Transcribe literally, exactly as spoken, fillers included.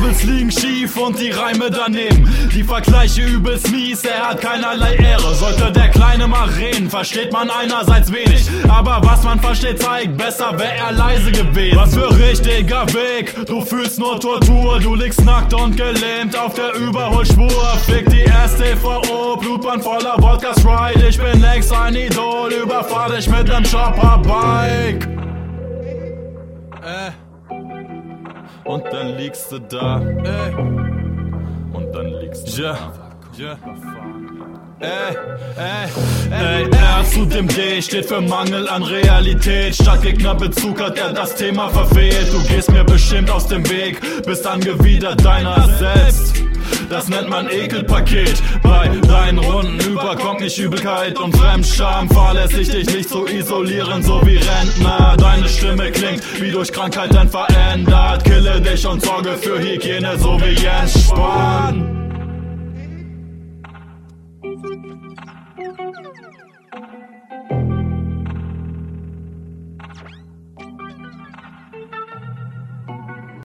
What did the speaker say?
Kumpels liegen schief und die Reime daneben. Die Vergleiche übelst mies, er hat keinerlei Ehre. Sollte der Kleine mal reden, versteht man einerseits wenig. Aber was man versteht zeigt, besser wär er leise gewesen. Was für richtiger Weg, du fühlst nur Tortur. Du liegst nackt und gelähmt auf der Überholspur. Fick die S T V O, Blutbahn voller Wodka Sprite. Ich bin längst ein Idol, überfahr dich mit nem Chopperbike. Äh. Und dann liegst du da, ey. Und dann liegst du ja. da. Ja. Ey, ey, ey, R zu dem D steht für Mangel an Realität. Statt Gegnerbezug hat er das Thema verfehlt. Du gehst mir bestimmt aus dem Weg, bist angewidert deiner selbst. Das nennt man Ekelpaket. Bei deinen Runden überkommt mich Übelkeit und Fremdscham. Fahrlässig dich nicht zu isolieren, so wie Rentner. Deine Stimme klingt wie durch Krankheiten verändert. Kille dich und sorge für Hygiene, so wie Jens Spahn. Thank you.